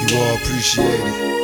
You all appreciate it.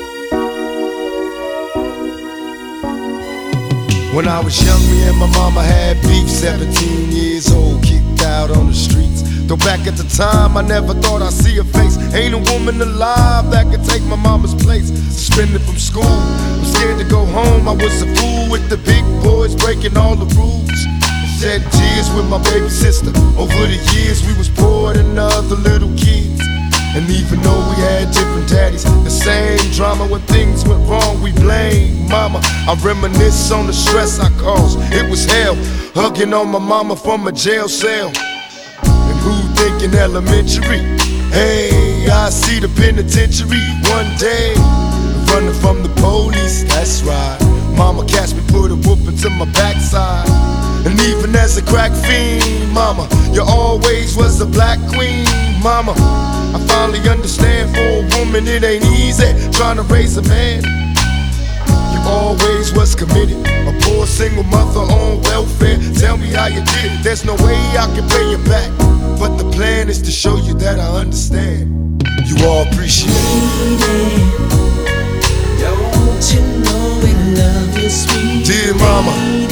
When I was young, me and my mama had beef. 17 years old, kicked out on the streets. Though back at the time, I never thought I'd see her face. Ain't a woman alive that could take my mama's place. Suspended from school, I'm scared to go home. I was a fool with the big boys, breaking all the rules. Shed tears with my baby sister. Over the years, we was poor than other little kids. And even though we had different daddies, the same drama when things went wrong, we blame mama. I reminisce on the stress I caused. It was hell, hugging on my mama from a jail cell. And who thinking elementary? Hey, I see the penitentiary one day. Running from the police, that's right. Mama catch me, put a whooping to my backside. And even as a crack fiend, mama, you always was a black queen, mama. I finally understand, for a woman it ain't easy trying to raise a man. You always was committed, a poor single mother on welfare. Tell me how you did it, there's no way I can pay you back. But the plan is to show you that I understand. You all appreciate it. Don't you know we love you, sweet dear mama.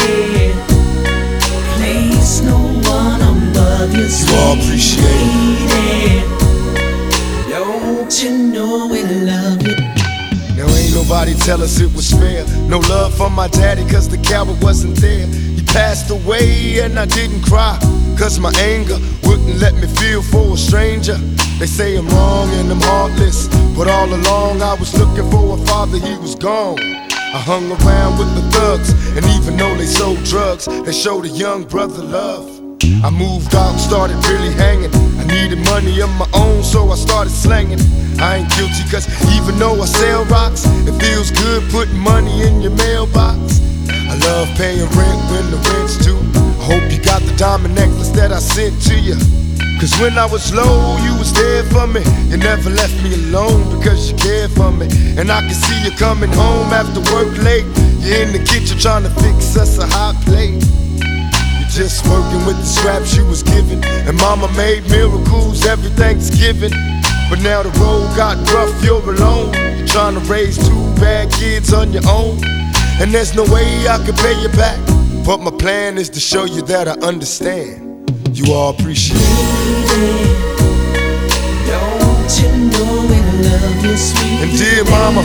Place no one above you, sweet. You all appreciate it. Don't you know we love you? Now ain't nobody tell us it was fair. No love from my daddy cause the coward wasn't there. He passed away and I didn't cry, cause my anger wouldn't let me feel for a stranger. They say I'm wrong and I'm heartless, but all along I was looking for a father, he was gone. I hung around with the thugs, and even though they sold drugs, they showed a young brother love. I moved out and started really hanging. I needed money of my own, so I started slanging. I ain't guilty cause even though I sell rocks, it feels good putting money in your mailbox. I love paying rent when the rent's due. I hope you got the diamond necklace that I sent to you. Cause when I was low, you was there for me. You never left me alone because you cared for me. And I can see you coming home after work late. You're in the kitchen trying to fix us a hot plate. You're just working with the scraps you was given. And mama made miracles every Thanksgiving. But now the road got rough, you're alone. You're trying to raise two bad kids on your own. And there's no way I can pay you back. But my plan is to show you that I understand. You all appreciate it. Don't you know we love you, sweet and dear mama,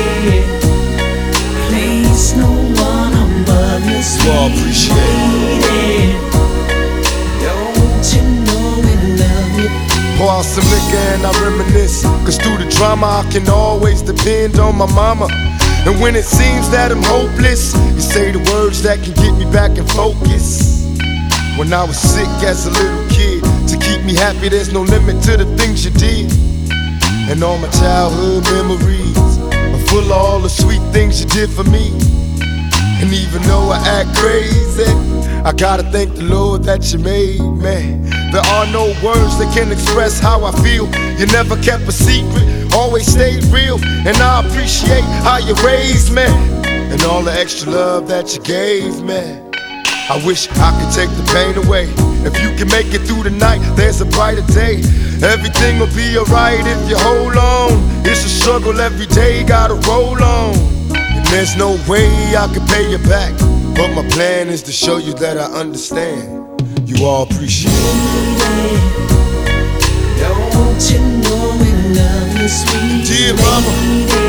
place no one above you, sweet. You all appreciate it. Don't you know we love you? Pour out some liquor and I reminisce, cause through the drama I can always depend on my mama. And when it seems that I'm hopeless, you say the words that can get me back in focus. When I was sick as a little kid, to keep me happy there's no limit to the things you did. And all my childhood memories are full of all the sweet things you did for me. And even though I act crazy, I gotta thank the Lord that you made me. There are no words that can express how I feel. You never kept a secret, always stayed real. And I appreciate how you raised me, and all the extra love that you gave me. I wish I could take the pain away. If you can make it through the night, there's a brighter day. Everything will be alright if you hold on. It's a struggle every day, gotta roll on. And there's no way I can pay you back, but my plan is to show you that I understand. You all appreciate it. Don't you know we love you, sweet dear mama.